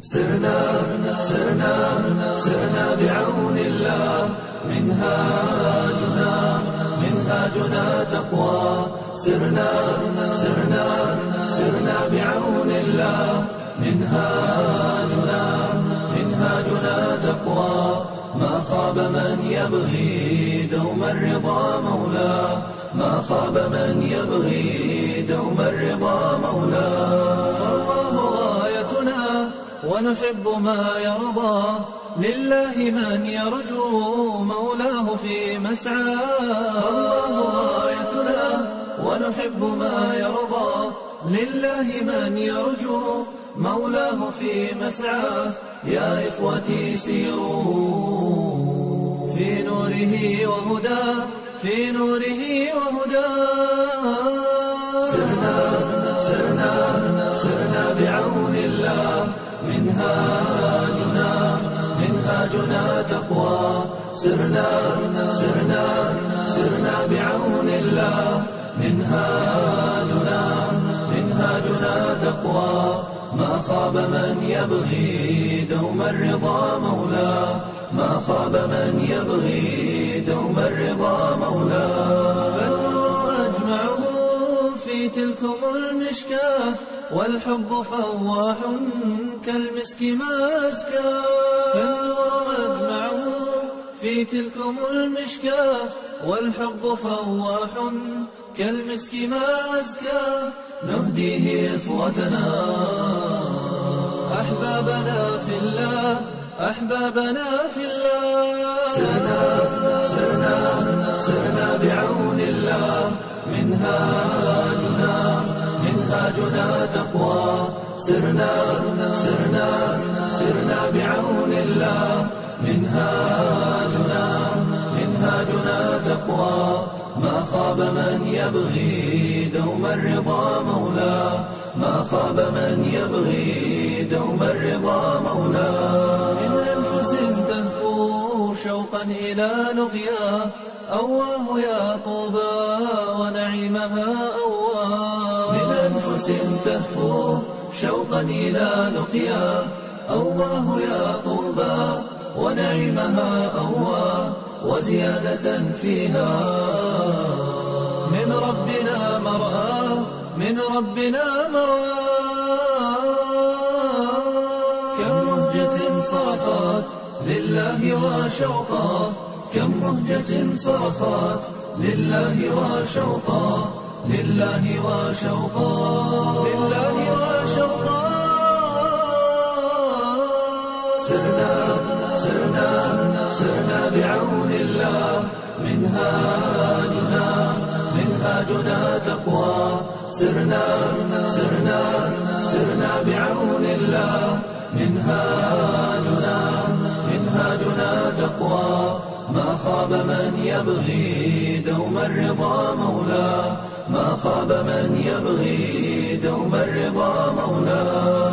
سرنا بعون الله منهاجنا تقوى. سرنا بعون الله منهاجنا تقوى. ما خاب من يبغي دوم الرضا مولاه، ما خاب من يبغي دوم الرضا مولاه. فالله غايتنا ونحب ما يرضى، لله من يرجو مولاه في مسعاه. فالله غايتنا ونحب ما يرضى، لله من يرجو مولاه في مسعاه. يا إخوتي سيروا في نوره وهداه، في نوره وهداه. سرنا بعون الله منهاجنا تقوى. سرنا بعون الله منهاجنا تقوى. ما خاب من يبغي دوم الرضا مولاه، ما خاب من يبغي دوم الرضا مولاه. فالنور أجمعه في تلكم المشكاة، والحب فواح كالمسك ما أزكاه. فالنور أجمعه في تلكم المشكاة، والحب فواح كالمسك ما أزكاه. نهديه إخوتنا أحبابنا في الله، أحبابنا في الله. سرنا بعون الله منهاجنا تقوى. سرنا بعون الله منهاجنا تقوى. ما خاب من يبغي دوم الرضا مولاه، ما خاب من يبغي دوم الرضا مولاه. من أنفس تهفو شوقا إلى لقياه، أواه يا طوبى ونعيمها أواه. من أنفس تهفو شوقا إلى لقياه، أواه يا طوبى ونعيمها أواه. وزيادة فيها من ربنا مرآة، من ربنا مرآة. كم مهجة صرخات لله وشوقا، كم مهجة صرخات لله وشوقا، لله وشوقا، لله وشوقا. سرنا بعون الله منهاجنا تقوى. سرنا بعون الله منهاجنا تقوى. ما خاب من يبغي دوم الرضا مولاه، ما خاب من يبغي دوم الرضا مولاه.